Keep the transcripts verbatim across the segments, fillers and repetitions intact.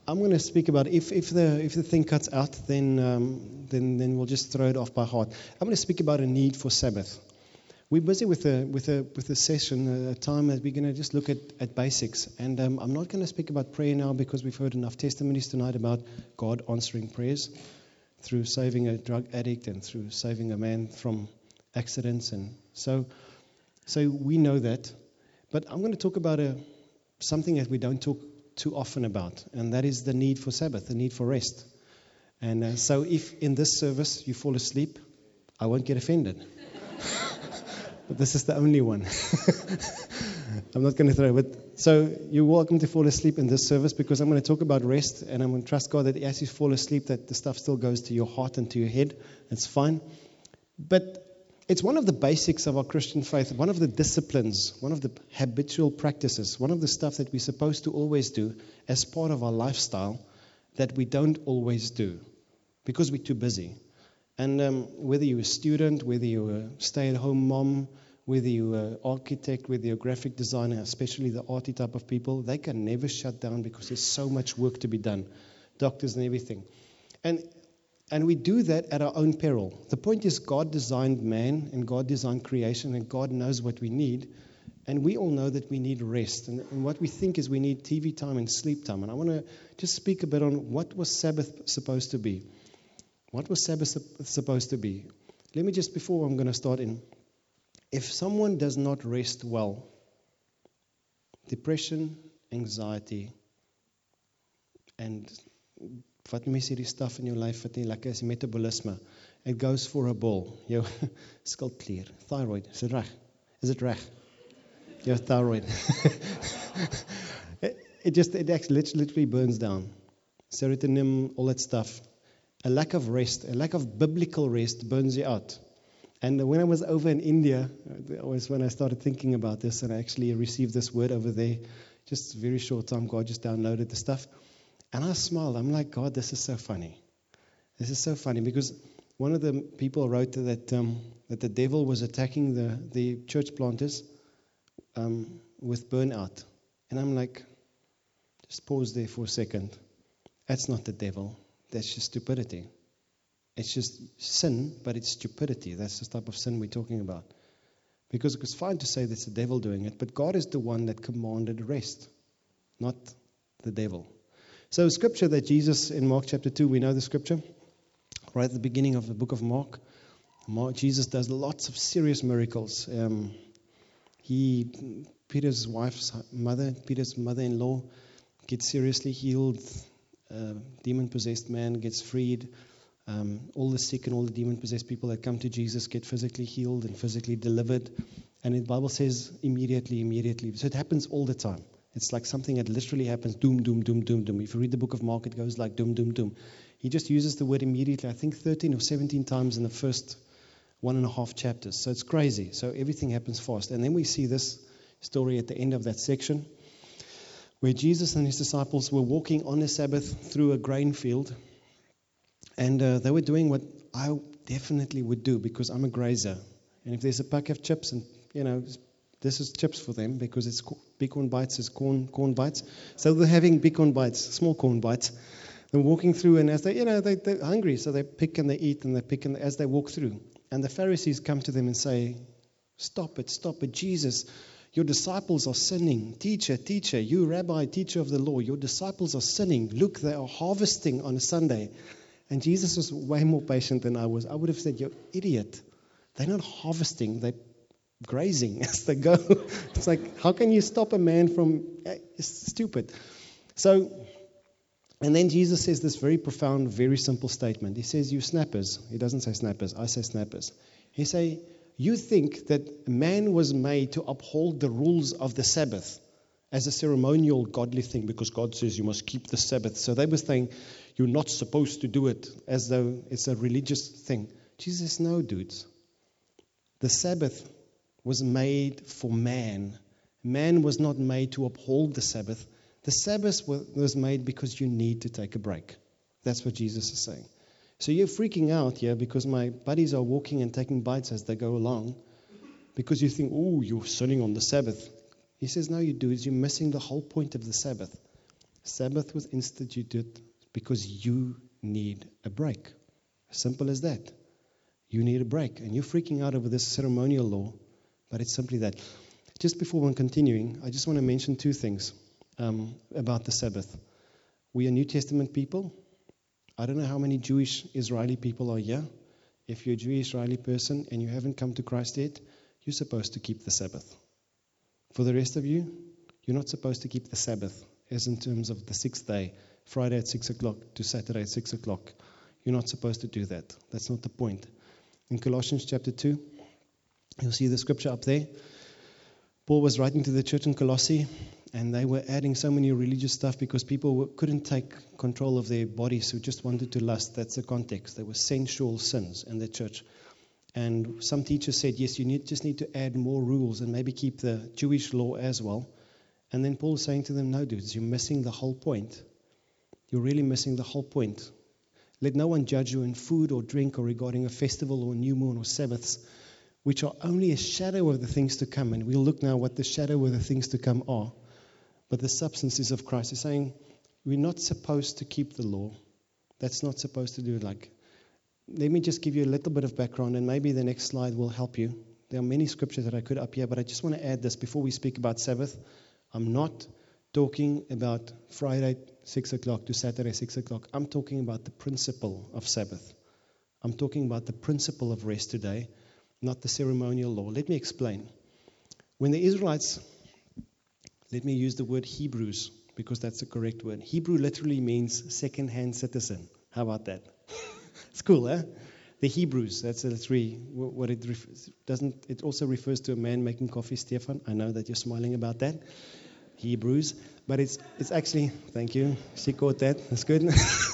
I'm going to speak about if if the if the thing cuts out, then um, then then we'll just throw it off by heart. I'm going to speak about a need for Sabbath. We're busy with a with a with a session, a time that we're going to just look at, at basics. And um, I'm not going to speak about prayer now because we've heard enough testimonies tonight about God answering prayers through saving a drug addict and through saving a man from accidents, and so so we know that. But I'm going to talk about a something that we don't talk too often about, and that is the need for Sabbath, the need for rest. And uh, so if in this service you fall asleep, I won't get offended. But this is the only one. I'm not going to throw it. So you're welcome to fall asleep in this service, because I'm going to talk about rest, and I'm going to trust God that as you fall asleep, that the stuff still goes to your heart and to your head. It's fine. But it's one of the basics of our Christian faith, one of the disciplines, one of the habitual practices, one of the stuff that we're supposed to always do as part of our lifestyle that we don't always do because we're too busy. And um, whether you're a student, whether you're a stay-at-home mom, whether you're an architect, whether you're a graphic designer, especially the arty type of people, they can never shut down because there's so much work to be done, doctors and everything. And And we do that at our own peril. The point is, God designed man and God designed creation, and God knows what we need. And we all know that we need rest. And, and what we think is we need T V time and sleep time. And I want to just speak a bit on what was Sabbath supposed to be. What was Sabbath supposed to be? Let me just, before I'm going to start in, if someone does not rest well, depression, anxiety, and vat mense hierdie stuff in jou lyf wat nie lekker is, metabolisme. It goes for a ball. Jou skildklier, thyroid, is it reg? Is it reg? Your thyroid. it, it just it actually literally burns down. Serotonin, all that stuff. A lack of rest, a lack of biblical rest burns you out. And when I was over in India, that was when I started thinking about this, and I actually received this word over there. Just a very short time, God just downloaded the stuff. And I smiled. I'm like, God, this is so funny. This is so funny, because one of the people wrote that um, that the devil was attacking the, the church planters um, with burnout. And I'm like, just pause there for a second. That's not the devil. That's just stupidity. It's just sin, but it's stupidity. That's the type of sin we're talking about. Because it was fine to say that's the devil doing it, but God is the one that commanded rest, not the devil. So scripture that Jesus, in Mark chapter two, we know the scripture, right at the beginning of the book of Mark. Mark Jesus does lots of serious miracles. Um, he, Peter's wife's mother, Peter's mother-in-law, gets seriously healed. Uh, demon-possessed man gets freed. Um, all the sick and all the demon-possessed people that come to Jesus get physically healed and physically delivered. And the Bible says immediately, immediately. So it happens all the time. It's like something that literally happens, doom, doom, doom, doom, doom. If you read the book of Mark, it goes like doom, doom, doom. He just uses the word immediately, I think thirteen or seventeen times in the first one and a half chapters. So it's crazy. So everything happens fast. And then we see this story at the end of that section, where Jesus and his disciples were walking on the Sabbath through a grain field. And uh, they were doing what I definitely would do, because I'm a grazer. And if there's a pack of chips, and, you know, this is chips for them, because it's Bicorn Bites is corn corn bites. So they're having Bicorn Bites, small corn bites. They're walking through, and as they, you know, they, they're hungry, so they pick and they eat, and they pick and as they walk through. And the Pharisees come to them and say, "Stop it, stop it, Jesus! Your disciples are sinning. Teacher, teacher, you rabbi, teacher of the law, your disciples are sinning. Look, they are harvesting on a Sunday." And Jesus was way more patient than I was. I would have said, "You idiot! They're not harvesting; they're grazing as they go." It's like, how can you stop a man from? It's stupid. So, and then Jesus says this very profound, very simple statement. He says, "You snappers." He doesn't say snappers. I say snappers. He say, "You think that man was made to uphold the rules of the Sabbath as a ceremonial, godly thing, because God says you must keep the Sabbath." So they were saying, you're not supposed to do it, as though it's a religious thing. Jesus says, no, dudes. The Sabbath was made for man. Man was not made to uphold the Sabbath. The Sabbath was made because you need to take a break. That's what Jesus is saying. So you're freaking out here because my buddies are walking and taking bites as they go along, because you think, oh, you're sinning on the Sabbath. He says, no, you dudes, you're missing the whole point of the Sabbath. Sabbath was instituted because you need a break. Simple as that. You need a break. And you're freaking out over this ceremonial law, but it's simply that. Just before we're continuing, I just want to mention two things um, about the Sabbath. We are New Testament people. I don't know how many Jewish Israeli people are here. If you're a Jewish Israeli person and you haven't come to Christ yet, you're supposed to keep the Sabbath. For the rest of you, you're not supposed to keep the Sabbath, as in terms of the sixth day, Friday at six o'clock to Saturday at six o'clock. You're not supposed to do that. That's not the point. In Colossians chapter two, you'll see the scripture up there. Paul was writing to the church in Colossae, and they were adding so many religious stuff because people were, couldn't take control of their bodies, who just wanted to lust. That's the context. There were sensual sins in the church. And some teachers said, yes, you need, just need to add more rules and maybe keep the Jewish law as well. And then Paul's saying to them, no, dudes, you're missing the whole point. You're really missing the whole point. Let no one judge you in food or drink or regarding a festival or new moon or Sabbaths, which are only a shadow of the things to come. And we'll look now what the shadow of the things to come are. But the substance is of Christ. He's saying we're not supposed to keep the law. That's not supposed to do it like. Let me just give you a little bit of background, and maybe the next slide will help you. There are many scriptures that I could up here, but I just want to add this before we speak about Sabbath. I'm not talking about Friday six o'clock to Saturday six o'clock. I'm talking about the principle of Sabbath. I'm talking about the principle of rest today, not the ceremonial law. Let me explain. When the Israelites, let me use the word Hebrews, because that's the correct word. Hebrew literally means second-hand citizen. How about that? It's cool, eh? The Hebrews, that's literally what it refers, doesn't, it also refers to a man making coffee, Stefan. I know that you're smiling about that. Hebrews, but it's it's actually, thank you, she caught that, that's good.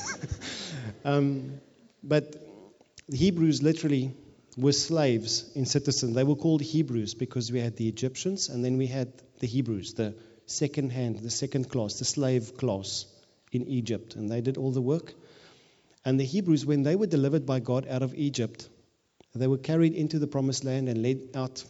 um, but the Hebrews literally were slaves in citizens. They were called Hebrews because we had the Egyptians and then we had the Hebrews, the second hand, the second class, the slave class in Egypt. And they did all the work. And the Hebrews, when they were delivered by God out of Egypt, they were carried into the promised land and led out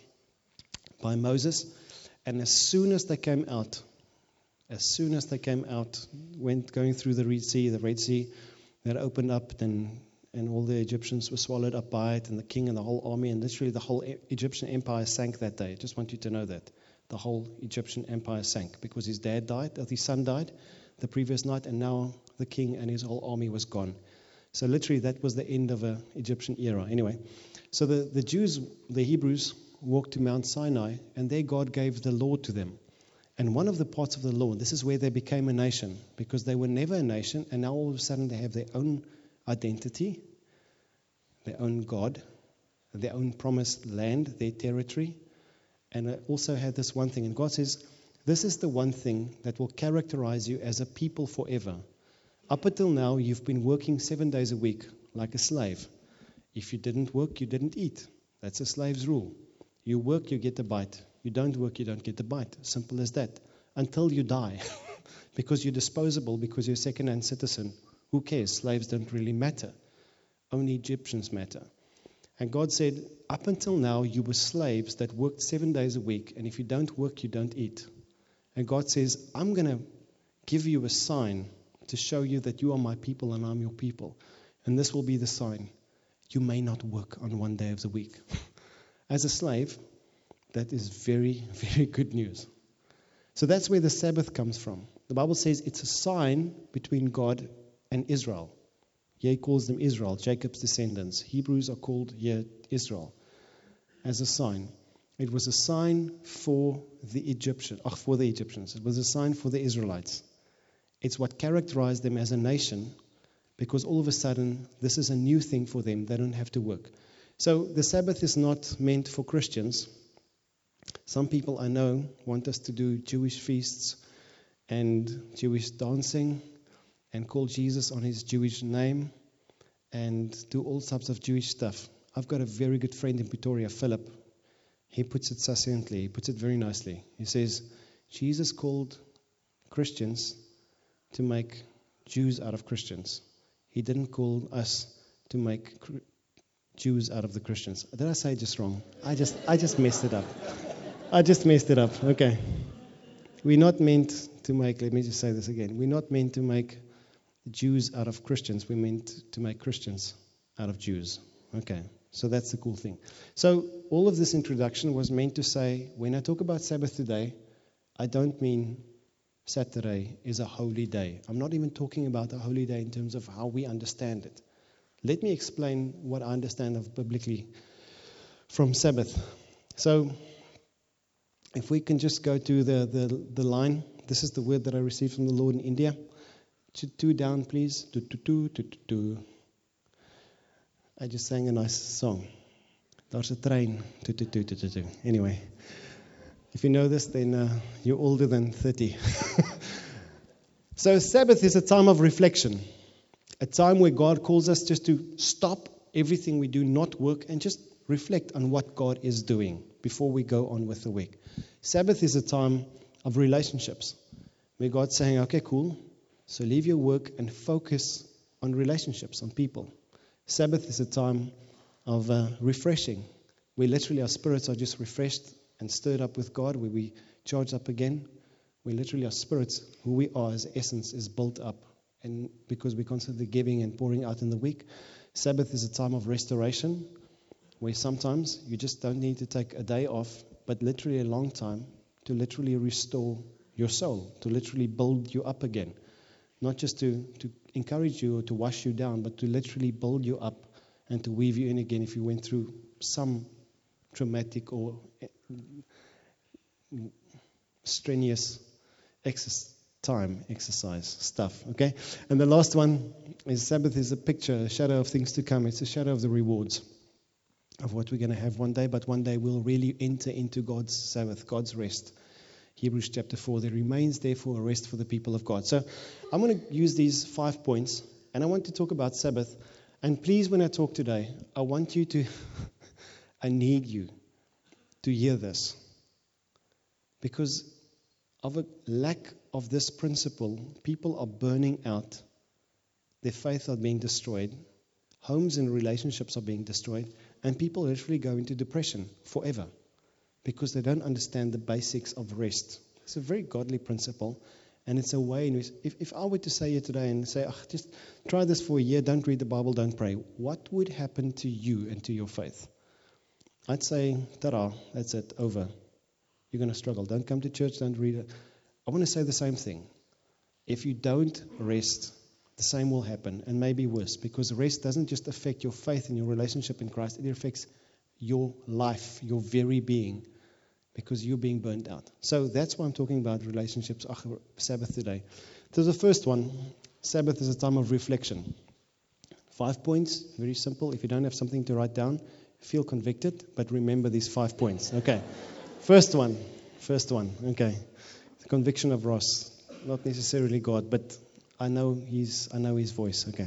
by Moses. And as soon as they came out, as soon as they came out, went going through the Red Sea, the Red Sea that opened up, then and all the Egyptians were swallowed up by it, and the king and the whole army, and literally the whole Egyptian empire sank that day. I just want you to know that. The whole Egyptian empire sank because his dad died, his son died the previous night, and now the king and his whole army was gone. So literally that was the end of the Egyptian era. Anyway, so the, the Jews, the Hebrews, walked to Mount Sinai, and there God gave the law to them. And one of the parts of the law, this is where they became a nation, because they were never a nation, and now all of a sudden they have their own identity, their own God, their own promised land, their territory. And I also had this one thing, and God says, this is the one thing that will characterize you as a people forever. Up until now, you've been working seven days a week like a slave. If you didn't work, you didn't eat. That's a slave's rule. You work, you get a bite. You don't work, you don't get a bite. Simple as that. Until you die. Because you're disposable, because you're a second-hand citizen. Who cares? Slaves don't really matter. Only Egyptians matter. And God said, up until now, you were slaves that worked seven days a week. And if you don't work, you don't eat. And God says, I'm going to give you a sign to show you that you are my people and I'm your people. And this will be the sign. You may not work on one day of the week. As a slave, that is very, very good news. So that's where the Sabbath comes from. The Bible says it's a sign between God and Israel. Here he calls them Israel, Jacob's descendants. Hebrews are called here Israel as a sign. It was a sign for the Egyptians, oh, for the Egyptians. It was a sign for the Israelites. It's what characterized them as a nation, because all of a sudden, this is a new thing for them. They don't have to work. So the Sabbath is not meant for Christians. Some people I know want us to do Jewish feasts and Jewish dancing and call Jesus on his Jewish name and do all sorts of Jewish stuff. I've got a very good friend in Pretoria, Philip. He puts it succinctly. He puts it very nicely. He says, Jesus called Christians to make Jews out of Christians. He didn't call us to make Jews out of the Christians. Did I say it just wrong? I just I just messed it up. I just messed it up. Okay. We're not meant to make, let me just say this again, we're not meant to make Jews out of Christians. We're meant to make Christians out of Jews. Okay, so that's the cool thing. So all of this introduction was meant to say, when I talk about Sabbath today, I don't mean Saturday is a holy day. I'm not even talking about a holy day in terms of how we understand it. Let me explain what I understand of biblically from Sabbath. So if we can just go to the, the, the line. This is the word that I received from the Lord in India. Two, two down, please. Two, two, two, two, two, two. I just sang a nice song. Daar's 'n trein. Two, two, two, two, two, two. Anyway, if you know this, then uh, you're older than thirty. So Sabbath is a time of reflection. A time where God calls us just to stop everything we do, not work, and just reflect on what God is doing before we go on with the week. Sabbath is a time of relationships, where God's saying, okay, cool, so leave your work and focus on relationships, on people. Sabbath is a time of uh, refreshing, where literally our spirits are just refreshed and stirred up with God, where we charge up again, where literally our spirits, who we are as essence, is built up, and because we're constantly giving and pouring out in the week. Sabbath is a time of restoration, where sometimes you just don't need to take a day off, but literally a long time, to literally restore your soul, to literally build you up again. Not just to, to encourage you or to wash you down, but to literally build you up and to weave you in again if you went through some traumatic or strenuous exercise, time, exercise stuff. Okay? And the last one is Sabbath is a picture, a shadow of things to come. It's a shadow of the rewards of what we're going to have one day, but one day we'll really enter into God's Sabbath, God's rest. Hebrews chapter four, there remains therefore a rest for the people of God. So I'm going to use these five points, and I want to talk about Sabbath. And please, when I talk today, I want you to, I need you to hear this. Because of a lack of this principle, people are burning out, their faith are being destroyed, homes and relationships are being destroyed, and people literally go into depression forever because they don't understand the basics of rest. It's a very godly principle, and it's a way in which, if, if I were to say here today and say, oh, just try this for a year, don't read the Bible, don't pray, what would happen to you and to your faith? I'd say, ta-da, that's it, over. You're going to struggle. Don't come to church, don't read it. I want to say the same thing. If you don't rest, the same will happen, and maybe worse, because rest doesn't just affect your faith and your relationship in Christ, it affects your life, your very being, because you're being burnt out. So that's why I'm talking about relationships, ach, Sabbath today. So the first one, Sabbath is a time of reflection. Five points, very simple. If you don't have something to write down, feel convicted, but remember these five points. Okay. First one, first one, okay. The conviction of Ross, not necessarily God, but I know his, I know his voice, okay.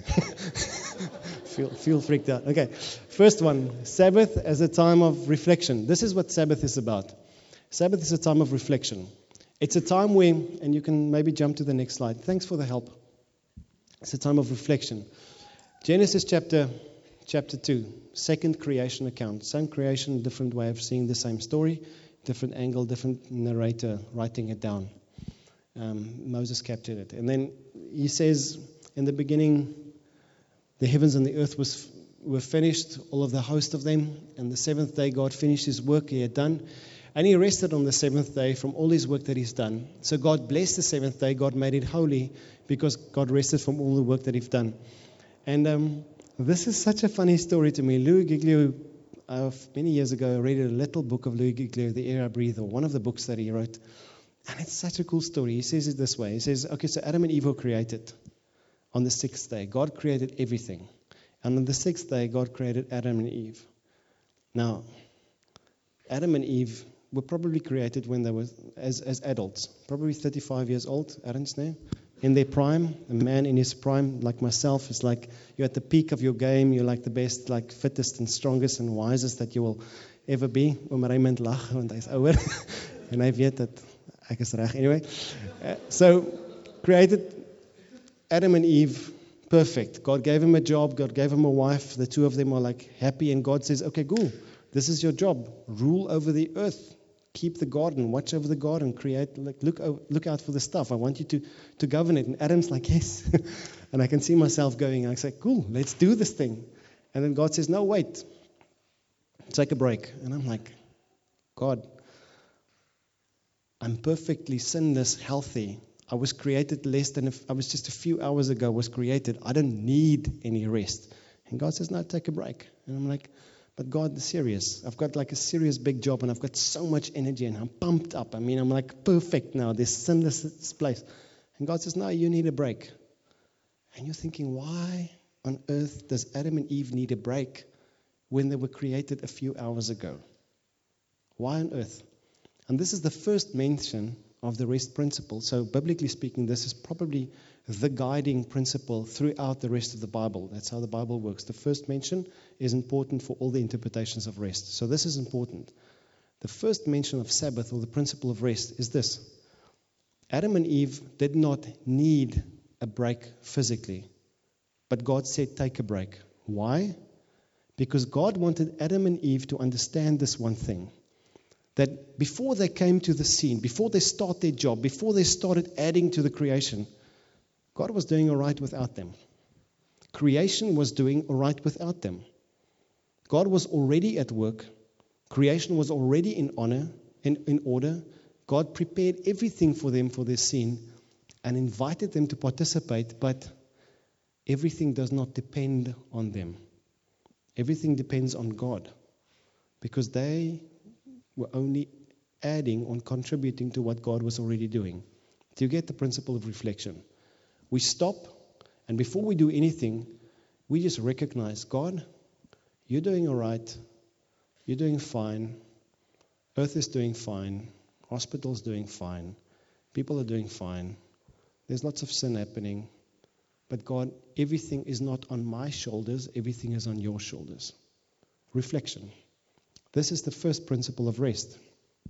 feel, feel freaked out. Okay, first one, Sabbath as a time of reflection. This is what Sabbath is about. Sabbath is a time of reflection. It's a time where, and you can maybe jump to the next slide. Thanks for the help. It's a time of reflection. Genesis chapter chapter two, second creation account. Same creation, different way of seeing the same story, different angle, different narrator writing it down. Um, Moses captured it. And then he says, in the beginning, the heavens and the earth was were finished, all of the host of them. And the seventh day, God finished his work he had done. And he rested on the seventh day from all his work that he's done. So God blessed the seventh day. God made it holy because God rested from all the work that he's done. And um, this is such a funny story to me. Louis Giglio, uh, many years ago, I read a little book of Louis Giglio, The Air I Breathe, or one of the books that he wrote. And it's such a cool story. He says it this way. He says, okay, so Adam and Eve were created on the sixth day. God created everything. And on the sixth day, God created Adam and Eve. Now, Adam and Eve were probably created when they were as, as adults, probably thirty-five years old, Aaron's name, in their prime. A man in his prime, like myself, is like you're at the peak of your game. You're like the best, like fittest and strongest and wisest that you will ever be. Oom Raymond lag, want hy's ouer. En hy weet dat ek is reg. Anyway, uh, so created Adam and Eve perfect. God gave him a job. God gave him a wife. The two of them are like happy. And God says, okay, cool. This is your job. Rule over the earth. keep the garden, watch over the garden, create, like, look o- look out for the stuff. I want you to, to govern it. And Adam's like, yes. And I can see myself going, I say, cool, let's do this thing. And then God says, no, wait. Take a break. And I'm like, God, I'm perfectly sinless, healthy. I was created less than, a, I was just a few hours ago was created. I don't need any rest. And God says, no, take a break. And I'm like, but God, serious. I've got like a serious big job and I've got so much energy and I'm pumped up. I mean, I'm like perfect now, this sinless place. And God says, no, you need a break. And you're thinking, why on earth does Adam and Eve need a break when they were created a few hours ago? Why on earth? And this is the first mention of the rest principle. So biblically speaking, this is probably the guiding principle throughout the rest of the Bible. That's how the Bible works. The first mention is important for all the interpretations of rest. So this is important. The first mention of Sabbath, or the principle of rest, is this. Adam and Eve did not need a break physically, but God said, take a break. Why? Because God wanted Adam and Eve to understand this one thing. That before they came to the scene, before they start their job, before they started adding to the creation, God was doing all right without them. Creation was doing all right without them. God was already at work. Creation was already in honor, in, in order. God prepared everything for them for this scene and invited them to participate, but everything does not depend on them. Everything depends on God, because they were only adding or contributing to what God was already doing. Do you get the principle of reflection? We stop, and before we do anything, we just recognize, God, you're doing all right. You're doing fine. Earth is doing fine. Hospital's doing fine. People are doing fine. There's lots of sin happening. But God, everything is not on my shoulders. Everything is on your shoulders. Reflection. This is the first principle of rest.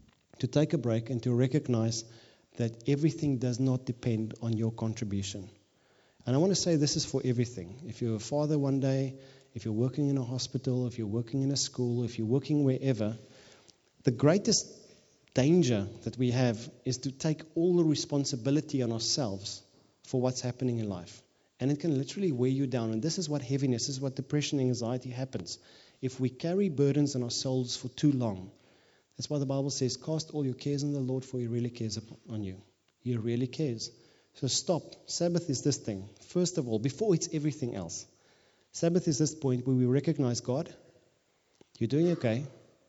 To take a break and to recognize that everything does not depend on your contribution. And I want to say this is for everything. If you're a father one day, if you're working in a hospital, if you're working in a school, if you're working wherever, the greatest danger that we have is to take all the responsibility on ourselves for what's happening in life. And it can literally weigh you down. And this is what heaviness, this is what depression and anxiety happens. If we carry burdens on our souls for too long. That's why the Bible says, cast all your cares on the Lord, for He really cares on you. He really cares. So stop. Sabbath is this thing. First of all, before it's everything else. Sabbath is this point where we recognize, God, you're doing okay.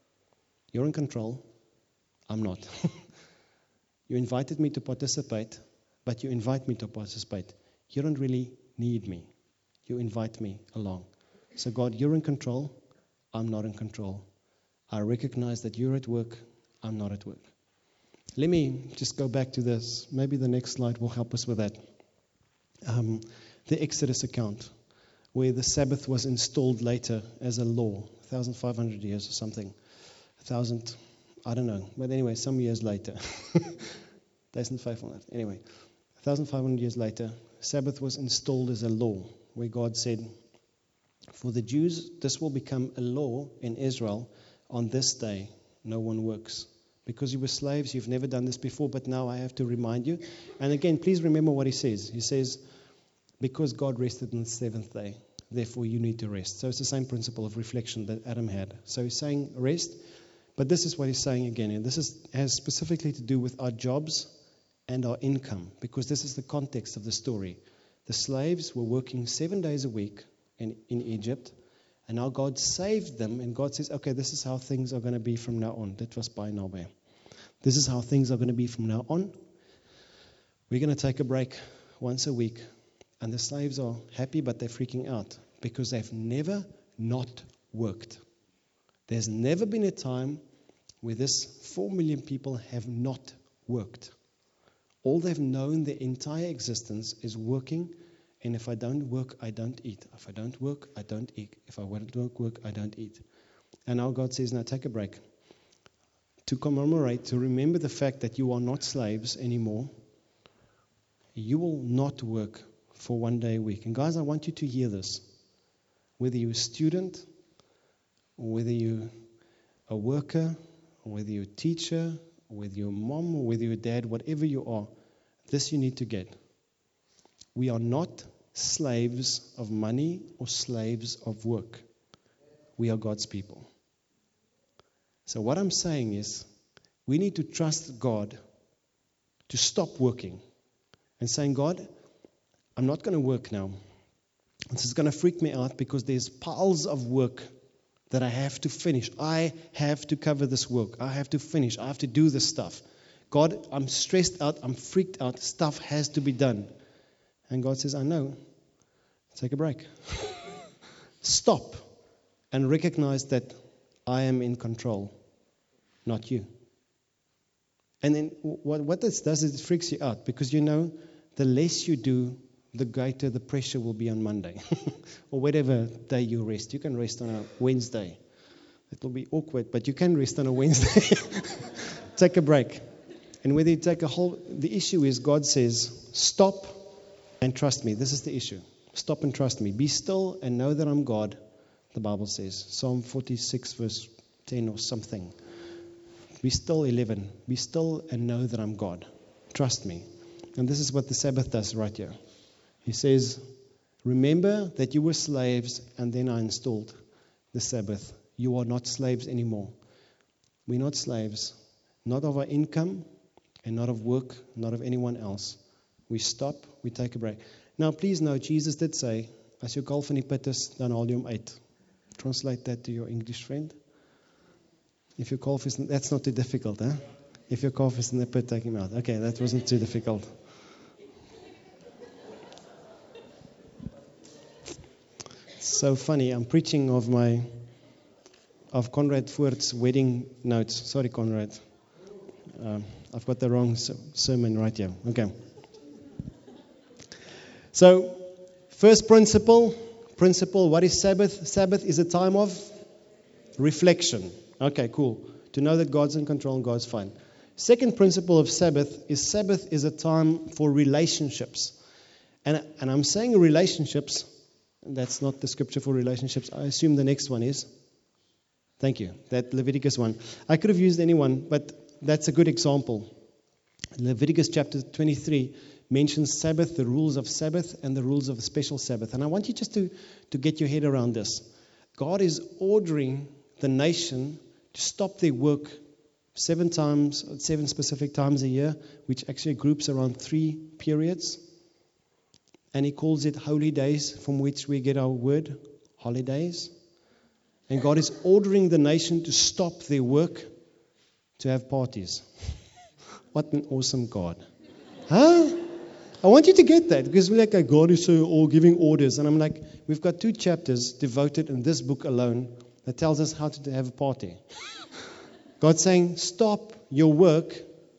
You're in control. I'm not. You invited me to participate, but you invite me to participate. You don't really need me. You invite me along. So God, you're in control. I'm not in control. I recognize that you're at work. I'm not at work. Let me just go back to this. Maybe the next slide will help us with that. Um, the Exodus account, where the Sabbath was installed later as a law, one thousand five hundred years or something. one thousand, I don't know. But anyway, some years later. one thousand five hundred. Anyway, one thousand five hundred years later, Sabbath was installed as a law, where God said, for the Jews, this will become a law in Israel. On this day, no one works. Because you were slaves, you've never done this before, but now I have to remind you. And again, please remember what he says. He says, because God rested on the seventh day, therefore you need to rest. So it's the same principle of reflection that Adam had. So he's saying rest, but this is what he's saying again. And this is, has specifically to do with our jobs and our income, because this is the context of the story. The slaves were working seven days a week in, in Egypt, and now God saved them, and God says, okay, this is how things are going to be from now on. That was by Nabe. This is how things are going to be from now on. We're going to take a break once a week, and the slaves are happy, but they're freaking out because they've never not worked. There's never been a time where this four million people have not worked. All they've known their entire existence is working. And if I don't work, I don't eat. If I don't work, I don't eat. If I don't work, I don't eat. And now God says, now take a break. To commemorate, to remember the fact that you are not slaves anymore. You will not work for one day a week. And guys, I want you to hear this. Whether you're a student, or whether you're a worker, or whether you're a teacher, with your mom, or with your dad, whatever you are, this you need to get. We are not slaves of money or slaves of work. We are God's people. So what I'm saying is, we need to trust God to stop working and saying, God, I'm not going to work now. This is going to freak me out because there's piles of work that I have to finish. I have to cover this work. I have to finish. I have to do this stuff. God, I'm stressed out. I'm freaked out. Stuff has to be done. And God says, I know. Take a break. Stop and recognize that I am in control, not you. And then what, what this does is it freaks you out because you know the less you do, the greater the pressure will be on Monday or whatever day you rest. You can rest on a Wednesday. It will be awkward, but you can rest on a Wednesday. Take a break. And whether you take a whole, the issue is God says, stop and trust me. This is the issue. Stop and trust me. Be still and know that I'm God, the Bible says. Psalm forty-six verse ten or something. Be still, eleven. Be still and know that I'm God. Trust me. And this is what the Sabbath does right here. He says, remember that you were slaves and then I installed the Sabbath. You are not slaves anymore. We're not slaves. Not of our income and not of work, not of anyone else. We stop, we take a break. Now, please note, Jesus did say, as jou kalf in die put is, dan haal jy hom uit. Translate that to your English friend. If your calf is, that's not too difficult, huh? If your calf is in the pit, take him out. Okay, that wasn't too difficult. So funny, I'm preaching of my, of Conrad Voort's wedding notes. Sorry, Conrad. Um, I've got the wrong sermon right here. Okay. So, first principle, principle, what is Sabbath? Sabbath is a time of reflection. Okay, cool. To know that God's in control and God's fine. Second principle of Sabbath is Sabbath is a time for relationships. And, and I'm saying relationships, that's not the scripture for relationships. I assume the next one is. Thank you. That Leviticus one. I could have used any one, but that's a good example. Leviticus chapter twenty-three mentions Sabbath, the rules of Sabbath, and the rules of a special Sabbath. And I want you just to, to get your head around this. God is ordering the nation to stop their work seven times, seven specific times a year, which actually groups around three periods. And he calls it holy days, from which we get our word, holidays. And God is ordering the nation to stop their work to have parties. What an awesome God. Huh? I want you to get that, because we're like, oh, God is so all giving orders. And I'm like, we've got two chapters devoted in this book alone that tells us how to have a party. God's saying, stop your work,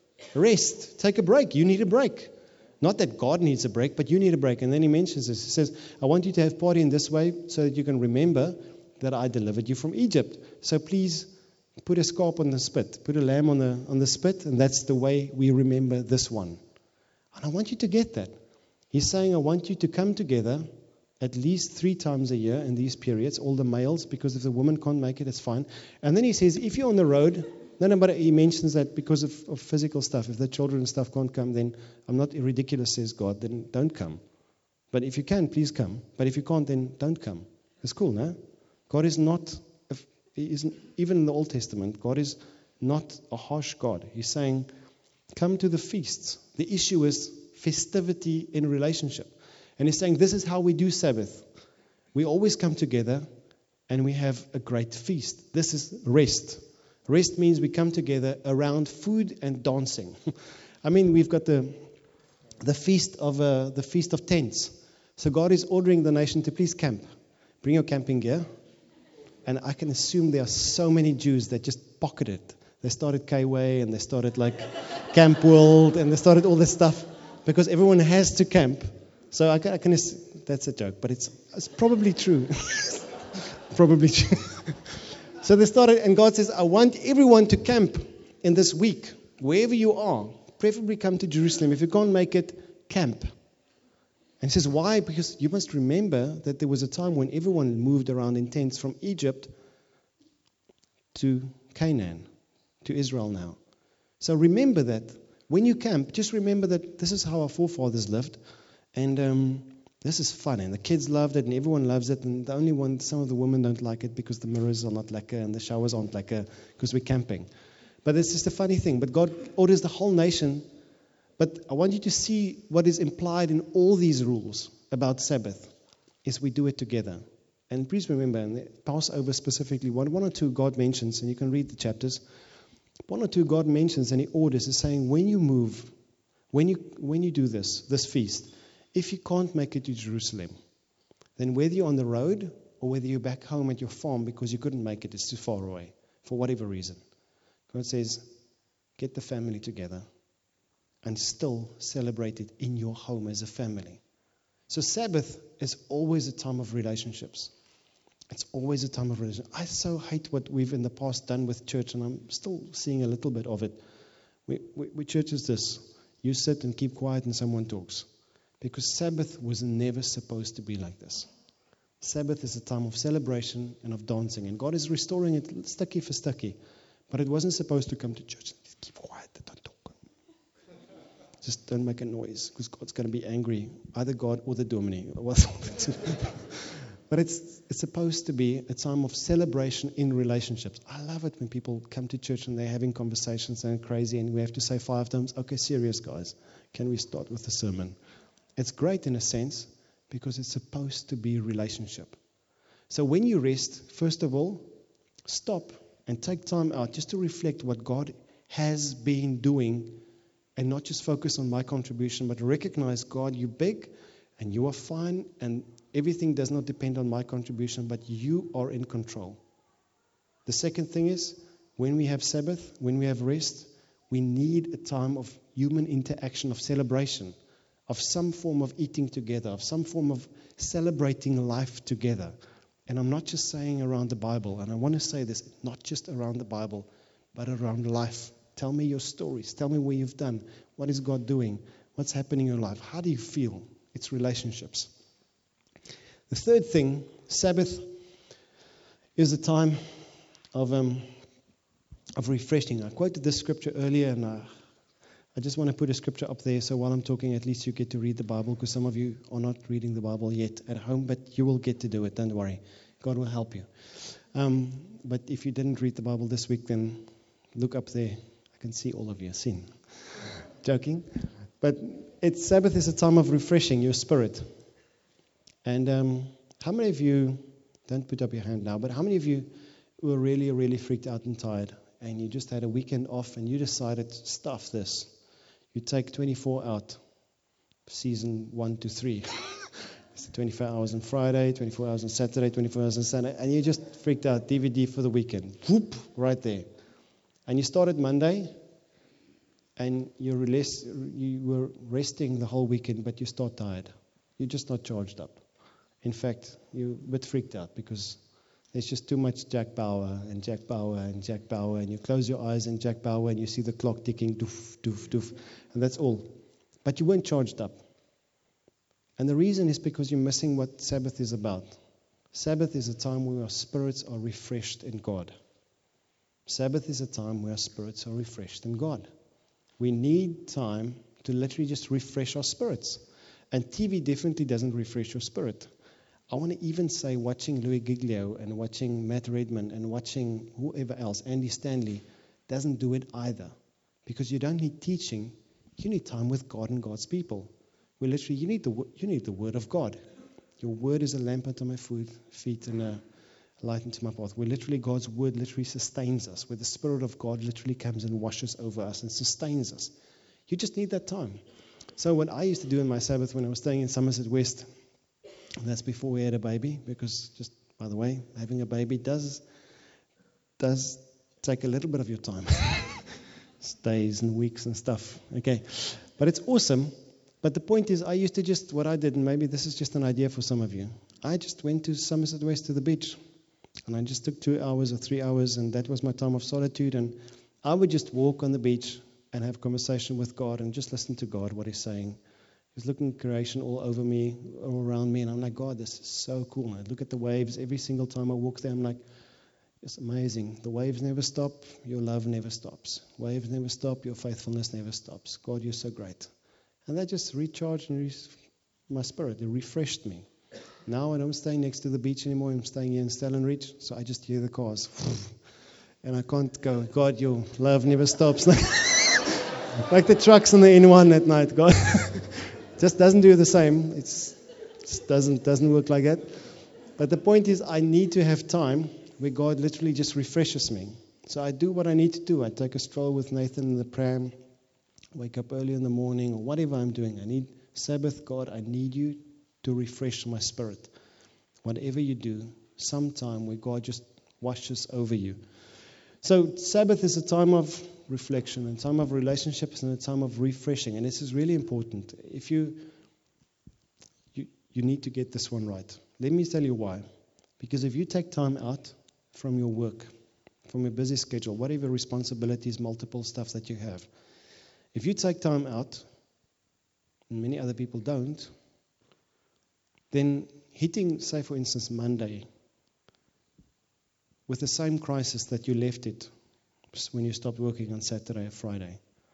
rest, take a break. You need a break. Not that God needs a break, but you need a break. And then he mentions this. He says, I want you to have party in this way so that you can remember that I delivered you from Egypt. So please put a scalp on the spit, put a lamb on the on the spit, and that's the way we remember this one. And I want you to get that. He's saying, I want you to come together at least three times a year in these periods, all the males, because if the woman can't make it, it's fine. And then he says, if you're on the road, no, no, but he mentions that because of, of physical stuff, if the children and stuff can't come, then I'm not ridiculous, says God, then don't come. But if you can, please come. But if you can't, then don't come. It's cool, no? God is not, he isn't, even in the Old Testament, God is not a harsh God. He's saying, come to the feasts. The issue is festivity in relationship. And he's saying, this is how we do Sabbath. We always come together and we have a great feast. This is rest. Rest means we come together around food and dancing. I mean, we've got the the feast of uh, the feast of tents. So God is ordering the nation to please camp. Bring your camping gear. And I can assume there are so many Jews that just pocket it. They started K-Way and they started like Camp World and they started all this stuff because everyone has to camp. So I can, I can that's a joke, but it's it's probably true. Probably true. So they started, and God says, I want everyone to camp in this week, wherever you are. Preferably come to Jerusalem. If you can't make it, camp. And he says, why? Because you must remember that there was a time when everyone moved around in tents from Egypt to Canaan, to Israel now. So remember that. When you camp, just remember that this is how our forefathers lived. And um, this is fun. And the kids loved it and everyone loves it. And the only one, some of the women don't like it because the mirrors are not lacquer and the showers aren't lacquer because we're camping. But it's just a funny thing. But God orders the whole nation. But I want you to see what is implied in all these rules about Sabbath is we do it together. And please remember, in Passover specifically, one, one or two God mentions, and you can read the chapters, one or two God mentions and He orders is saying, when you move, when you when you do this, this feast, if you can't make it to Jerusalem, then whether you're on the road or whether you're back home at your farm because you couldn't make it, it's too far away, for whatever reason, God says, get the family together and still celebrate it in your home as a family. So Sabbath is always a time of relationships. It's always a time of religion. I so hate what we've in the past done with church, and I'm still seeing a little bit of it. We, we, we church is this. You sit and keep quiet and someone talks. Because Sabbath was never supposed to be like this. Sabbath is a time of celebration and of dancing. And God is restoring it sticky for sticky. But it wasn't supposed to come to church. Just keep quiet, don't talk. Just don't make a noise, because God's going to be angry. Either God or the dominie. But it's it's supposed to be a time of celebration in relationships. I love it when people come to church and they're having conversations and crazy and we have to say five times, okay, serious guys, can we start with the sermon? It's great in a sense because it's supposed to be relationship. So when you rest, first of all, stop and take time out just to reflect what God has been doing and not just focus on my contribution, but recognize, God, you're big and you are fine and everything does not depend on my contribution, but you are in control. The second thing is, when we have Sabbath, when we have rest, we need a time of human interaction, of celebration, of some form of eating together, of some form of celebrating life together. And I'm not just saying around the Bible, and I want to say this, not just around the Bible, but around life. Tell me your stories. Tell me what you've done. What is God doing? What's happening in your life? How do you feel? It's relationships. The third thing, Sabbath, is a time of um, of refreshing. I quoted this scripture earlier, and I, I just want to put a scripture up there so while I'm talking, at least you get to read the Bible, because some of you are not reading the Bible yet at home, but you will get to do it. Don't worry. God will help you. Um, but if you didn't read the Bible this week, then look up there. I can see all of you. Sin. Joking. But it's Sabbath is a time of refreshing your spirit. And um, how many of you, don't put up your hand now, but how many of you were really, really freaked out and tired and you just had a weekend off and you decided, stuff this. You take twenty-four out, season one to three. It's twenty-four hours on Friday, twenty-four hours on Saturday, twenty-four hours on Sunday, and you just freaked out, D V D for the weekend. Whoop, right there. And you started Monday, and you released, you were resting the whole weekend, but you start tired. You're just not charged up. In fact, you're a bit freaked out because there's just too much Jack Bauer and Jack Bauer and Jack Bauer, and you close your eyes and Jack Bauer and you see the clock ticking, doof, doof, doof, and that's all. But you weren't charged up. And the reason is because you're missing what Sabbath is about. Sabbath is a time where our spirits are refreshed in God. Sabbath is a time where our spirits are refreshed in God. We need time to literally just refresh our spirits. And T V definitely doesn't refresh your spirit. I want to even say watching Louis Giglio and watching Matt Redman and watching whoever else, Andy Stanley, doesn't do it either. Because you don't need teaching. You need time with God and God's people. We literally, you need the you need the Word of God. Your Word is a lamp unto my feet and a light unto my path. Where literally God's Word literally sustains us. Where the Spirit of God literally comes and washes over us and sustains us. You just need that time. So what I used to do in my Sabbath when I was staying in Somerset West, and that's before we had a baby, because just by the way, having a baby does does take a little bit of your time. It's days and weeks and stuff. Okay. But it's awesome. But the point is, I used to just, what I did, and maybe this is just an idea for some of you, I just went to Somerset West to the beach. And I just took two hours or three hours, and that was my time of solitude. And I would just walk on the beach and have conversation with God and just listen to God, what He's saying. He's looking at creation all over me, all around me, and I'm like, God, this is so cool. I look at the waves every single time I walk there. I'm like, It's amazing. The waves never stop. Your love never stops. Waves never stop. Your faithfulness never stops. God, you're so great. And that just recharged and re- my spirit. It refreshed me. Now I don't stay next to the beach anymore. I'm staying here in Stellenreach. So I just hear the cars. And I can't go, God, your love never stops. Like the trucks on the N one at night. God just doesn't do the same. It's just doesn't doesn't work like that. But the point is, I need to have time where God literally just refreshes me. So I do what I need to do. I take a stroll with Nathan in the pram, wake up early in the morning, or whatever I'm doing. I need Sabbath, God, I need you to refresh my spirit. Whatever you do, sometime where God just washes over you. So Sabbath is a time of reflection, a time of relationships, and a time of refreshing. And this is really important. If you, you, you need to get this one right. Let me tell you why. Because if you take time out from your work, from your busy schedule, whatever responsibilities, multiple stuff that you have, if you take time out, and many other people don't, then hitting, say for instance, Monday, with the same crisis that you left it when you stopped working on Saturday or Friday.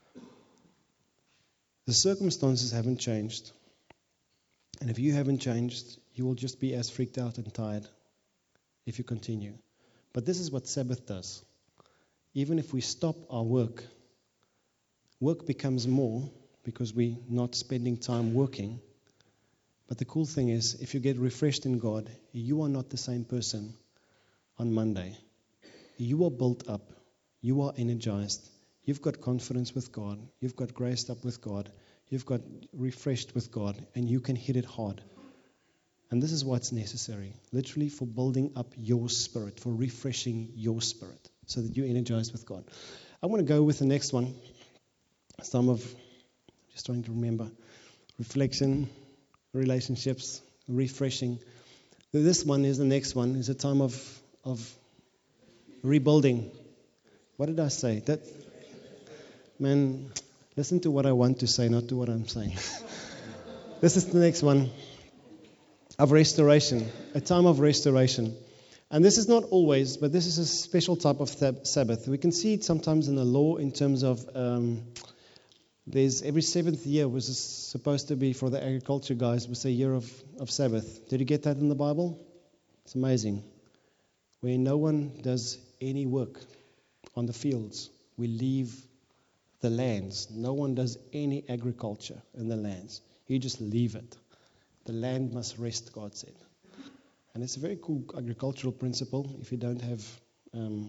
The circumstances haven't changed. And if you haven't changed, you will just be as freaked out and tired if you continue. But this is what Sabbath does. Even if we stop our work, work becomes more because we're not spending time working. But the cool thing is, if you get refreshed in God, you are not the same person on Monday. You are built up. You are energized. You've got confidence with God. You've got graced up with God. You've got refreshed with God. And you can hit it hard. And this is what's necessary. Literally for building up your spirit. For refreshing your spirit. So that you're energized with God. I want to go with the next one. Some of, just trying to remember. Reflection, relationships, refreshing. This one is the next one. Is a time of of rebuilding. What did I say? That man, listen to what I want to say, not to what I'm saying. This is the next one. Of restoration. A time of restoration. And this is not always, but this is a special type of th- Sabbath. We can see it sometimes in the law in terms of um, there's every seventh year was supposed to be, for the agriculture guys, was a year of, of Sabbath. Did you get that in the Bible? It's amazing. Where no one does any work on the fields. We leave the lands. No one does any agriculture in the lands. You just leave it. The land must rest, God said. And it's a very cool agricultural principle. If you don't have um,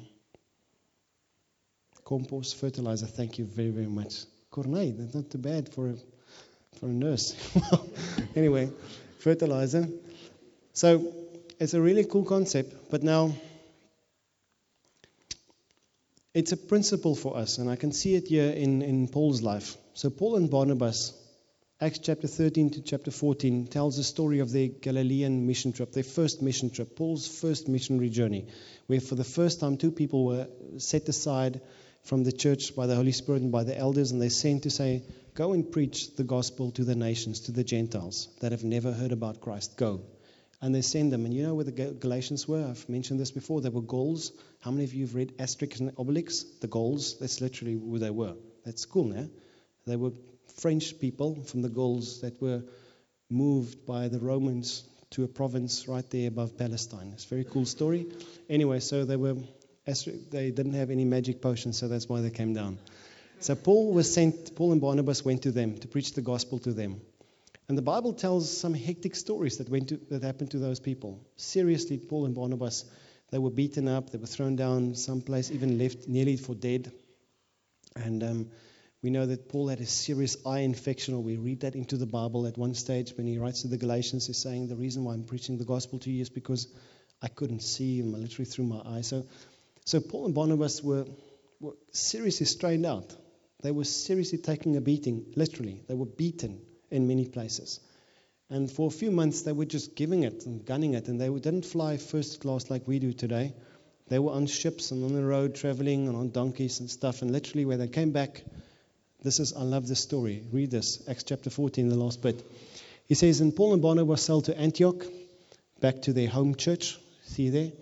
compost, fertilizer, thank you very, very much. Cornay, that's not too bad for a, for a nurse. Anyway, fertilizer. So it's a really cool concept, but now it's a principle for us, and I can see it here in, in Paul's life. So Paul and Barnabas, Acts chapter thirteen to chapter fourteen, tells the story of their Galilean mission trip, their first mission trip, Paul's first missionary journey, where for the first time two people were set aside from the church by the Holy Spirit and by the elders, and they sent to say, go and preach the gospel to the nations, to the Gentiles that have never heard about Christ. Go. And they send them. And you know where the Galatians were? I've mentioned this before. They were Gauls. How many of you have read Asterix and Obelix? The Gauls. That's literally who they were. That's cool, no? They were French people from the Gauls that were moved by the Romans to a province right there above Palestine. It's a very cool story. Anyway, so they were they didn't have any magic potions, so that's why they came down. So Paul was sent. Paul and Barnabas went to them to preach the gospel to them. And the Bible tells some hectic stories that went to, that happened to those people. Seriously, Paul and Barnabas, they were beaten up, they were thrown down someplace, even left nearly for dead. And um, we know that Paul had a serious eye infection, or we read that into the Bible at one stage when he writes to the Galatians. He's saying, the reason why I'm preaching the gospel to you is because I couldn't see him, literally through my eyes. So, so Paul and Barnabas were, were seriously strained out. They were seriously taking a beating, literally. They were beaten in many places. And for a few months, they were just giving it and gunning it. And they didn't fly first class like we do today. They were on ships and on the road traveling and on donkeys and stuff. And literally when they came back, this is, I love this story. Read this, Acts chapter fourteen, the last bit. He says, and Paul and Barnabas sailed to Antioch, back to their home church. See there?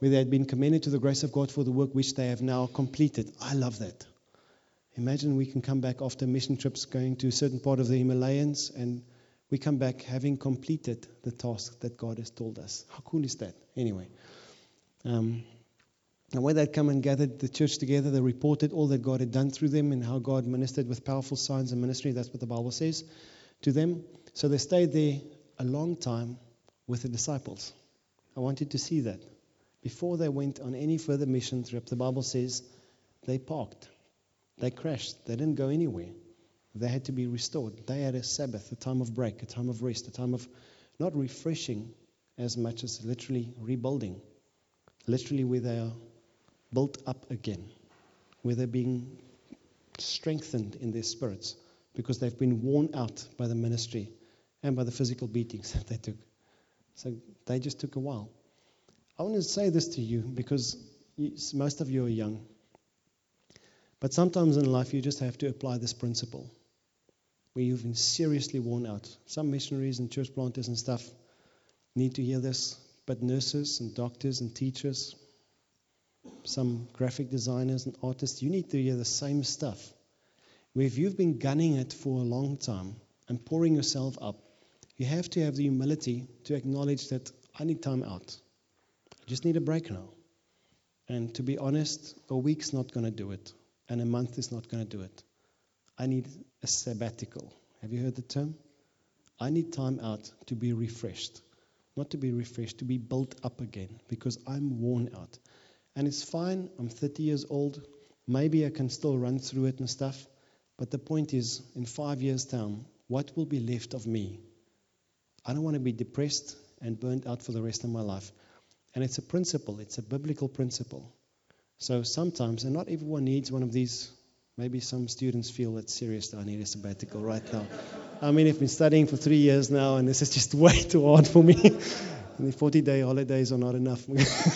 where they had been commended to the grace of God for the work which they have now completed. I love that. Imagine we can come back after mission trips going to a certain part of the Himalayas, and we come back having completed the task that God has told us. How cool is that? Anyway. Um, and when they'd come and gathered the church together, they reported all that God had done through them and how God ministered with powerful signs and ministry. That's what the Bible says to them. So they stayed there a long time with the disciples. I wanted to see that. Before they went on any further mission trip, the Bible says they parked. They crashed. They didn't go anywhere. They had to be restored. They had a Sabbath, a time of break, a time of rest, a time of not refreshing as much as literally rebuilding. Literally where they are built up again, where they're being strengthened in their spirits because they've been worn out by the ministry and by the physical beatings that they took. So they just took a while. I want to say this to you because you, most of you are young. But sometimes in life you just have to apply this principle where you've been seriously worn out. Some missionaries and church planters and stuff need to hear this, but nurses and doctors and teachers, some graphic designers and artists, you need to hear the same stuff. Where if you've been gunning it for a long time and pouring yourself up, you have to have the humility to acknowledge that I need time out. I just need a break now. And to be honest, a week's not going to do it. And a month is not going to do it. I need a sabbatical. Have you heard the term? I need time out to be refreshed. Not to be refreshed, to be built up again. Because I'm worn out. And it's fine. I'm thirty years old. Maybe I can still run through it and stuff. But the point is, in five years' time, what will be left of me? I don't want to be depressed and burnt out for the rest of my life. And it's a principle. It's a biblical principle. So sometimes, and not everyone needs one of these. Maybe some students feel it's serious that I need a sabbatical right now. I mean, I've been studying for three years now, and this is just way too hard for me. And the forty-day holidays are not enough.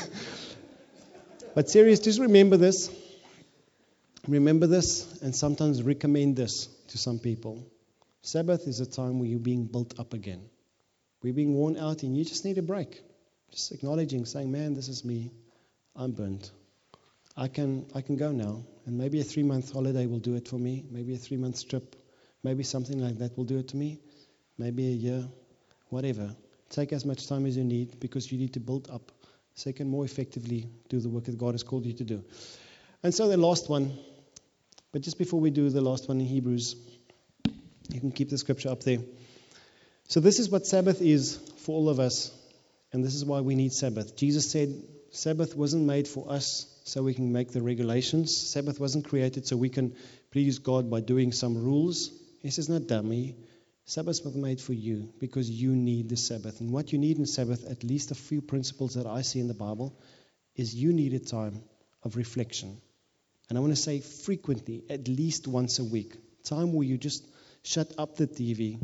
But serious, just remember this. Remember this, and sometimes recommend this to some people. Sabbath is a time where you're being built up again. We're being worn out, and you just need a break. Just acknowledging, saying, man, this is me. I'm burnt. I can I can go now, and maybe a three-month holiday will do it for me. Maybe a three-month trip, maybe something like that will do it to me. Maybe a year, whatever. Take as much time as you need because you need to build up so you can more effectively do the work that God has called you to do. And so the last one, but just before we do the last one in Hebrews, you can keep the scripture up there. So this is what Sabbath is for all of us, and this is why we need Sabbath. Jesus said Sabbath wasn't made for us so we can make the regulations. Sabbath wasn't created so we can please God by doing some rules. He says, not dummy. Sabbath was made for you because you need the Sabbath. And what you need in Sabbath, at least a few principles that I see in the Bible, is you need a time of reflection. And I want to say frequently, at least once a week. Time where you just shut up the T V,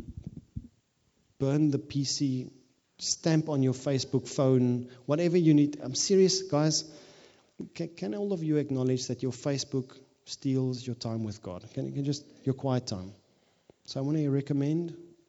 burn the P C, stamp on your Facebook phone, whatever you need. I'm serious, guys. Can, can all of you acknowledge that your Facebook steals your time with God? Can, can just your quiet time? So I want to recommend,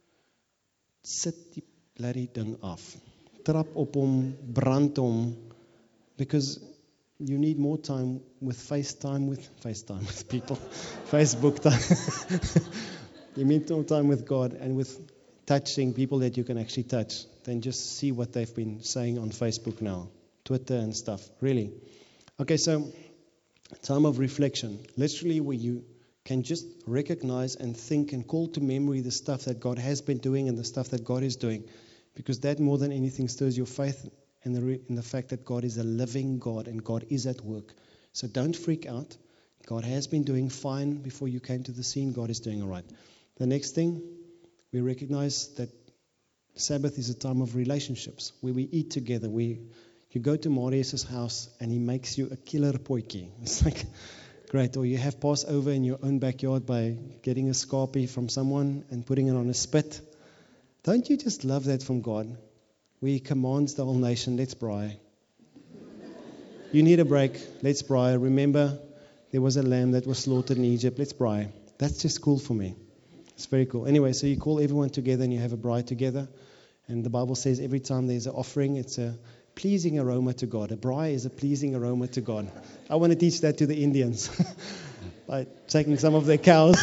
sit die bloody ding af. Trap op hom, brand hom, because you need more time with FaceTime with FaceTime with people, Facebook time. You need more time with God and with touching people that you can actually touch than just see what they've been saying on Facebook now, Twitter and stuff. Really. Okay, so time of reflection, literally where you can just recognize and think and call to memory the stuff that God has been doing and the stuff that God is doing, because that more than anything stirs your faith in the, re- in the fact that God is a living God and God is at work. So don't freak out. God has been doing fine before you came to the scene. God is doing all right. The next thing, we recognize that Sabbath is a time of relationships where we eat together. We You go to Marius' house and he makes you a killer potjie. It's like, great. Or you have Passover in your own backyard by getting a scarpie from someone and putting it on a spit. Don't you just love that from God? Where he commands the whole nation, let's braai. You need a break, let's braai. Remember, there was a lamb that was slaughtered in Egypt, let's braai. That's just cool for me. It's very cool. Anyway, so you call everyone together and you have a braai together. And the Bible says every time there's an offering, it's a pleasing aroma to God. A braai is a pleasing aroma to God. I want to teach that to the Indians by taking some of their cows.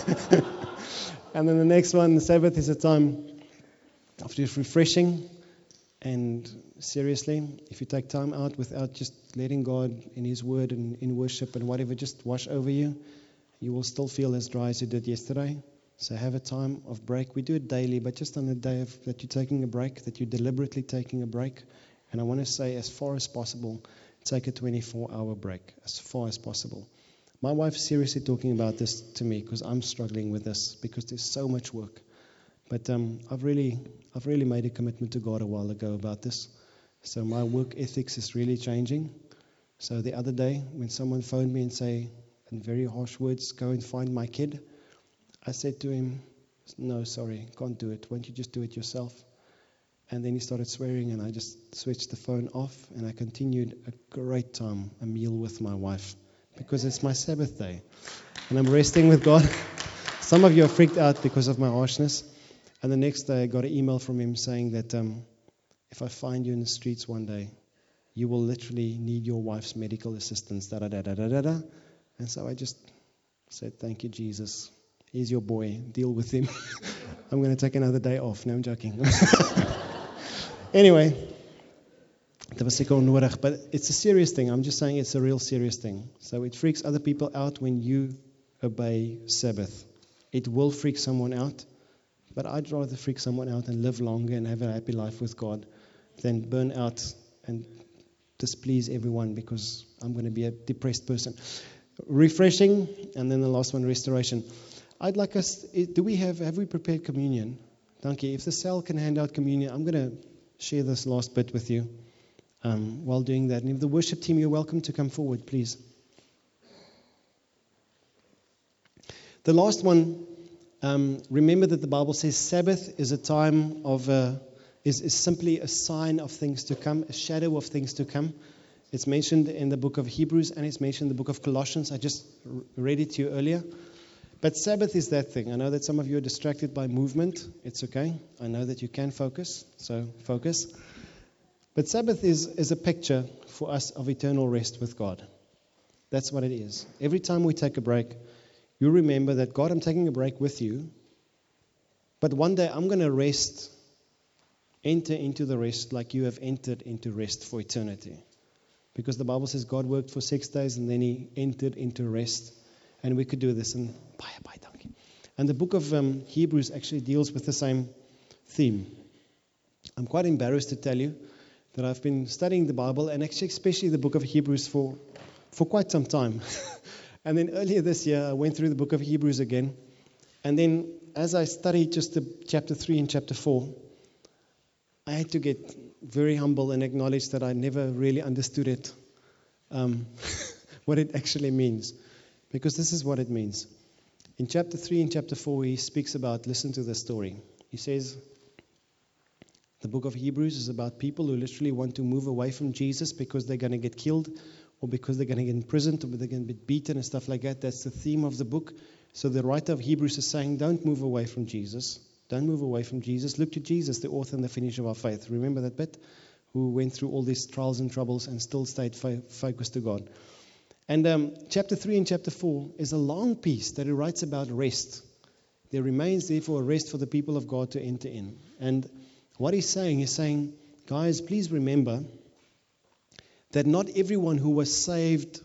And then the next one, the Sabbath, is a time of just refreshing. And seriously, if you take time out without just letting God in His Word and in worship and whatever just wash over you, you will still feel as dry as you did yesterday. So have a time of break. We do it daily, but just on the day of, that you're taking a break, that you're deliberately taking a break. And I want to say, as far as possible, take a twenty-four hour break, as far as possible. My wife's seriously talking about this to me because I'm struggling with this because there's so much work. But um, I've really, I've really made a commitment to God a while ago about this. So my work ethics is really changing. So the other day, when someone phoned me and say, in very harsh words, go and find my kid, I said to him, no, sorry, can't do it. Won't you just do it yourself? And then he started swearing, and I just switched the phone off, and I continued a great time, a meal with my wife, because it's my Sabbath day, and I'm resting with God. Some of you are freaked out because of my harshness. And the next day, I got an email from him saying that um, if I find you in the streets one day, you will literally need your wife's medical assistance, da da da da da da da. And so I just said, thank you, Jesus. He's your boy. Deal with him. I'm going to take another day off. No, I'm joking. Anyway, that was nodig, but it's a serious thing. I'm just saying it's a real serious thing. So it freaks other people out when you obey Sabbath. It will freak someone out, but I'd rather freak someone out and live longer and have a happy life with God than burn out and displease everyone because I'm going to be a depressed person. Refreshing, and then the last one, restoration. I'd like us, do we have, have we prepared communion? Dankie. If the cell can hand out communion, I'm going to share this last bit with you um, while doing that. And if the worship team, you're welcome to come forward, please. The last one, um, remember that the Bible says Sabbath is a time of, uh, is, is simply a sign of things to come, a shadow of things to come. It's mentioned in the book of Hebrews and it's mentioned in the book of Colossians. I just read it to you earlier. But Sabbath is that thing. I know that some of you are distracted by movement. It's okay. I know that you can focus, so focus. But Sabbath is, is a picture for us of eternal rest with God. That's what it is. Every time we take a break, you remember that, God, I'm taking a break with you, but one day I'm going to rest, enter into the rest like you have entered into rest for eternity. Because the Bible says God worked for six days and then He entered into rest. And we could do this. And, and the book of um, Hebrews actually deals with the same theme. I'm quite embarrassed to tell you that I've been studying the Bible, and actually especially the book of Hebrews for, for quite some time. And then earlier this year, I went through the book of Hebrews again. And then as I studied just the chapter three and chapter four, I had to get very humble and acknowledge that I never really understood it, um, what it actually means. Because this is what it means. In chapter three and chapter four, he speaks about, listen to this story. He says, the book of Hebrews is about people who literally want to move away from Jesus because they're going to get killed or because they're going to get imprisoned or they're going to be beaten and stuff like that. That's the theme of the book. So the writer of Hebrews is saying, don't move away from Jesus. Don't move away from Jesus. Look to Jesus, the author and the finisher of our faith. Remember that bit? Who went through all these trials and troubles and still stayed fo- focused to God. And um, chapter three and chapter four is a long piece that he writes about rest. There remains therefore a rest for the people of God to enter in. And what he's saying, he's saying, guys, please remember that not everyone who was saved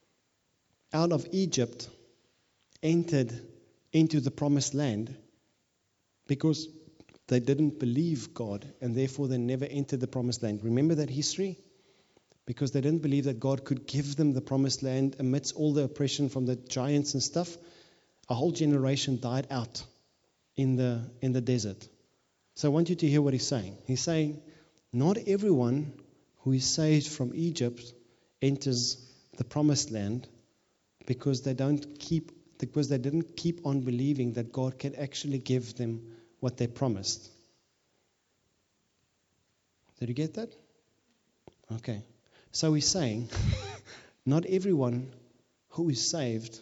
out of Egypt entered into the promised land because they didn't believe God and therefore they never entered the promised land. Remember that history? Because they didn't believe that God could give them the promised land amidst all the oppression from the giants and stuff. A whole generation died out in the in the desert. So I want you to hear what he's saying. He's saying, not everyone who is saved from Egypt enters the promised land because they don't keep because they didn't keep on believing that God can actually give them what they promised. Did you get that? Okay. So he's saying, not everyone who is saved,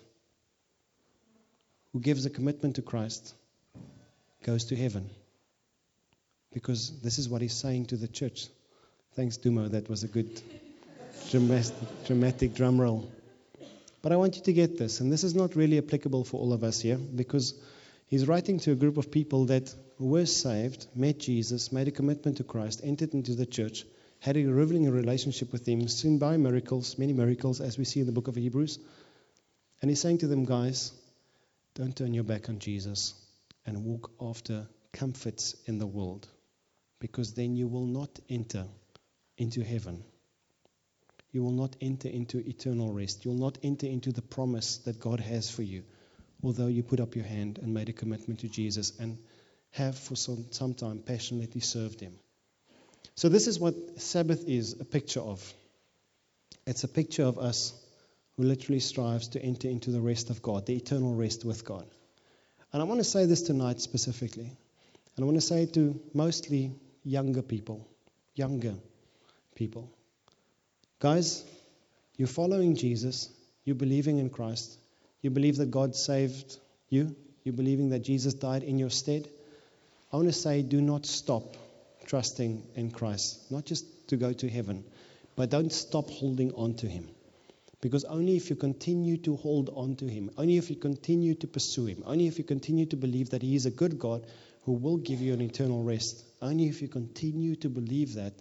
who gives a commitment to Christ, goes to heaven. Because this is what he's saying to the church. Thanks, Dumo. That was a good dramatic, dramatic drum roll. But I want you to get this, and this is not really applicable for all of us here, because he's writing to a group of people that were saved, met Jesus, made a commitment to Christ, entered into the church, had a riveting relationship with him, seen by miracles, many miracles, as we see in the book of Hebrews. And he's saying to them, guys, don't turn your back on Jesus and walk after comforts in the world, because then you will not enter into heaven. You will not enter into eternal rest. You will not enter into the promise that God has for you, although you put up your hand and made a commitment to Jesus and have for some, some time passionately served him. So this is what Sabbath is a picture of. It's a picture of us who literally strives to enter into the rest of God, the eternal rest with God. And I want to say this tonight specifically. And I want to say it to mostly younger people, younger people. Guys, you're following Jesus, you're believing in Christ, you believe that God saved you, you're believing that Jesus died in your stead. I want to say, do not stop trusting in Christ, not just to go to heaven, but don't stop holding on to him. Because only if you continue to hold on to him, only if you continue to pursue him, only if you continue to believe that he is a good God who will give you an eternal rest, only if you continue to believe that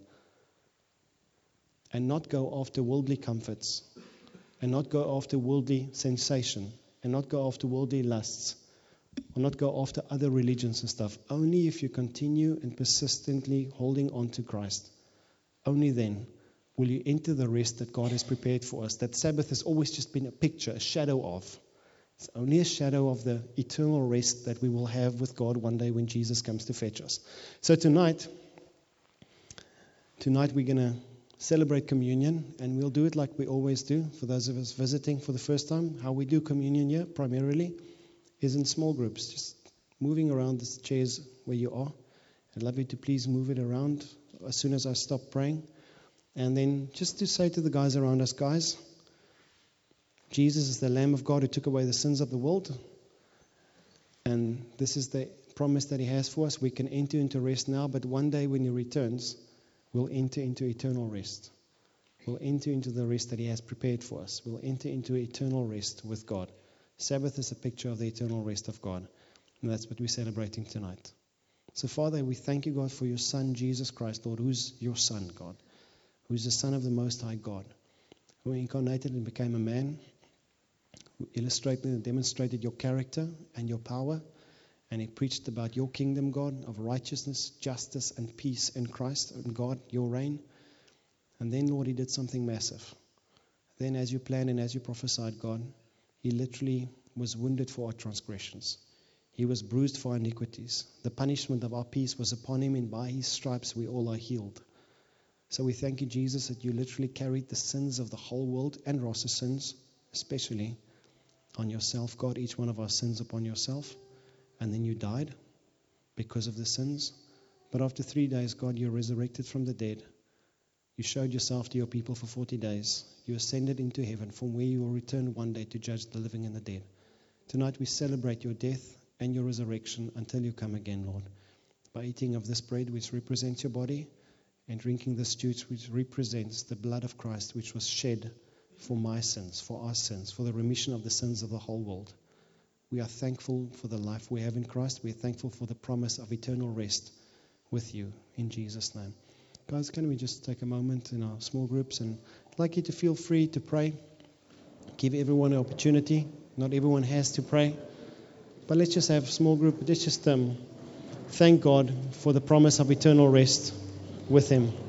and not go after worldly comforts and not go after worldly sensation and not go after worldly lusts or not go after other religions and stuff, only if you continue and persistently holding on to Christ, only then will you enter the rest that God has prepared for us. That Sabbath has always just been a picture, a shadow of. It's only a shadow of the eternal rest that we will have with God one day when Jesus comes to fetch us. So tonight, tonight we're going to celebrate communion, and we'll do it like we always do. For those of us visiting for the first time, how we do communion here primarily is in small groups, just moving around the chairs where you are. I'd love you to please move it around as soon as I stop praying. And then just to say to the guys around us, guys, Jesus is the Lamb of God who took away the sins of the world. And this is the promise that he has for us. We can enter into rest now, but one day when he returns, we'll enter into eternal rest. We'll enter into the rest that he has prepared for us. We'll enter into eternal rest with God. Sabbath is a picture of the eternal rest of God. And that's what we're celebrating tonight. So, Father, we thank you, God, for your Son, Jesus Christ, Lord, who's your Son, God, who's the Son of the Most High God, who incarnated and became a man, who illustrated and demonstrated your character and your power, and he preached about your kingdom, God, of righteousness, justice, and peace in Christ, and God, your reign. And then, Lord, he did something massive. Then, as you planned and as you prophesied, God, he literally was wounded for our transgressions. He was bruised for our iniquities. The punishment of our peace was upon him, and by his stripes we all are healed. So we thank you, Jesus, that you literally carried the sins of the whole world and Ross's sins, especially on yourself, God, each one of our sins upon yourself. And then you died because of the sins. But after three days, God, you resurrected from the dead. You showed yourself to your people for forty days. You ascended into heaven, from where you will return one day to judge the living and the dead. Tonight we celebrate your death and your resurrection until you come again, Lord, by eating of this bread which represents your body and drinking this juice which represents the blood of Christ which was shed for my sins, for our sins, for the remission of the sins of the whole world. We are thankful for the life we have in Christ. We are thankful for the promise of eternal rest with you in Jesus' name. Guys, can we just take a moment in our small groups, and I'd like you to feel free to pray. Give everyone an opportunity. Not everyone has to pray. But let's just have a small group. Let's just um, thank God for the promise of eternal rest with him.